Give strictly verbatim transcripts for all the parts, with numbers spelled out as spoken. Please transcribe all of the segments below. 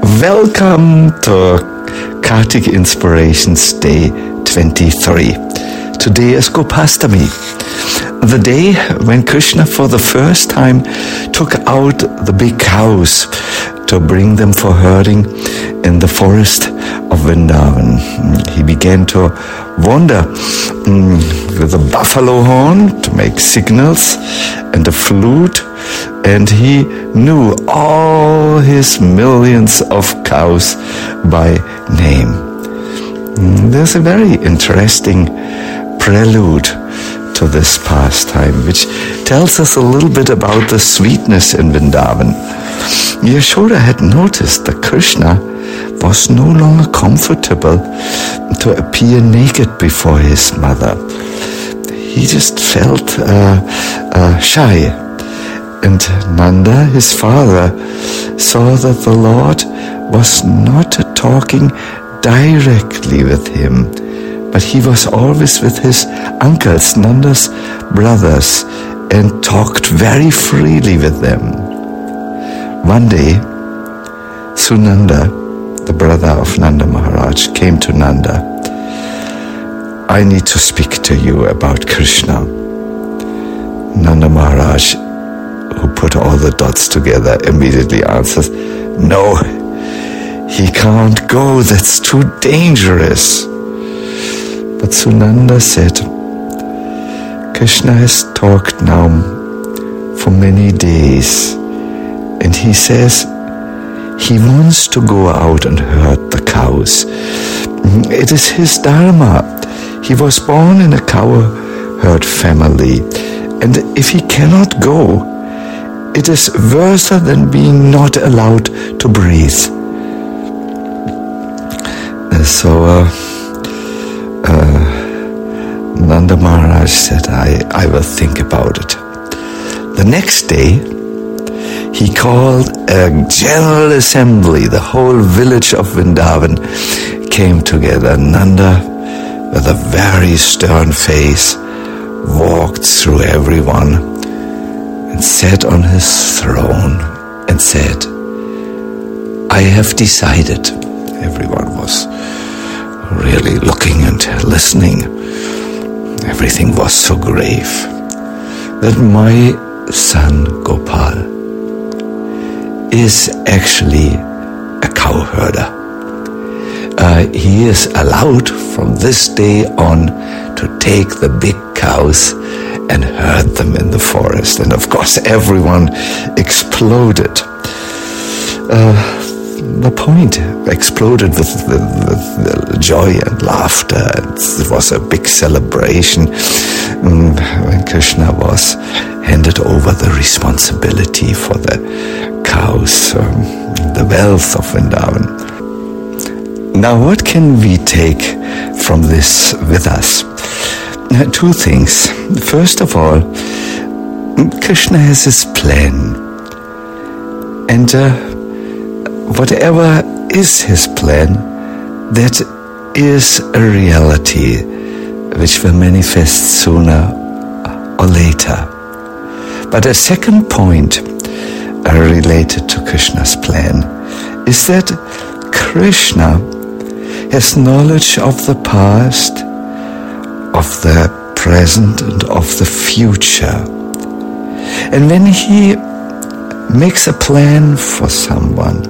Welcome to Kartik Inspirations Day twenty-three. Today is Gopastami, the day when Krishna for the first time took out the big cows to bring them for herding in the forest of Vrindavan. He began to wander mm, with a buffalo horn to make signals and a flute, and he knew all his millions of cows by name. Mm, there's a very interesting prelude to this pastime, which tells us a little bit about the sweetness in Vrindavan. Yashoda had noticed that Krishna was no longer comfortable to appear naked before his mother. He just felt uh, uh, shy. And Nanda, his father, saw that the Lord was not talking directly with him, but he was always with his uncles, Nanda's brothers, and talked very freely with them. One day, Sunanda, the brother of Nanda Maharaj, came to Nanda. "I need to speak to you about Krishna." Nanda Maharaj, who put all the dots together, immediately answers, "No, he can't go, that's too dangerous." But Sunanda said, "Krishna has talked now for many days, and he says he wants to go out and herd the cows. It is his dharma. He was born in a cow herd family, and if he cannot go, it is worse than being not allowed to breathe." So uh, uh, Nanda Maharaj said, I, I will think about it. The next day, he called a general assembly. The whole village of Vrindavan came together. Nanda, with a very stern face, walked through everyone and sat on his throne and said, "I have decided." Everyone was really looking and listening. Everything was so grave. "That my son Gopal is actually a cow herder. Uh, he is allowed from this day on to take the big cows and herd them in the forest." And of course everyone exploded. Uh, the point exploded with, with, with joy and laughter, and it was a big celebration um, when Krishna was handed over the responsibility for the cows, um, the wealth of Vrindavan. Now, what can we take from this with us? Uh, two things. First of all, Krishna has his plan, and uh, whatever is his plan, that is a reality which will manifest sooner or later. But a second point uh, related to Krishna's plan is that Krishna has knowledge of the past, of the present, and of the future. And when he makes a plan for someone,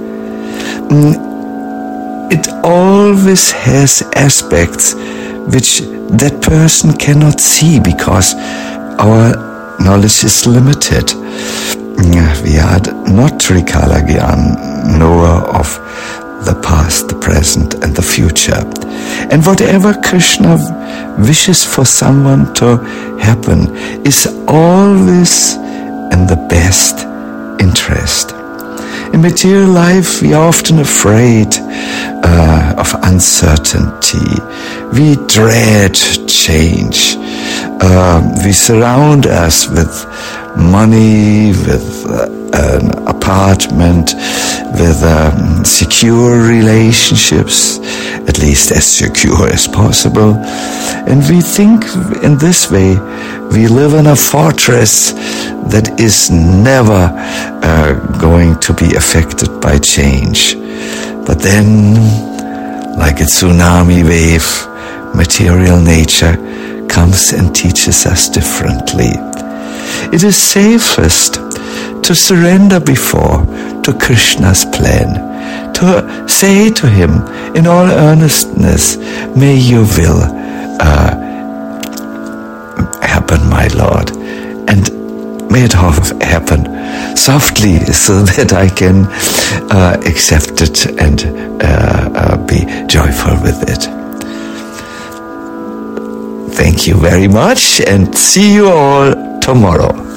it always has aspects which that person cannot see because our knowledge is limited. We are not Trikala Gyan, knower of the past, the present, and the future. And whatever Krishna wishes for someone to happen is always in the best interest. In material life, we are often afraid uh, of uncertainty. We dread change. Uh, we surround us with money, with uh, an apartment, with um, security. secure relationships, at least as secure as possible. And we think in this way we live in a fortress that is never uh, going to be affected by change. But then, like a tsunami wave, material nature comes and teaches us differently. It is safest to surrender before to Krishna's plan, to say to him in all earnestness, may your will uh, happen, my Lord, and may it happen softly so that I can uh, accept it and uh, uh, be joyful with it. Thank you very much, and see you all tomorrow.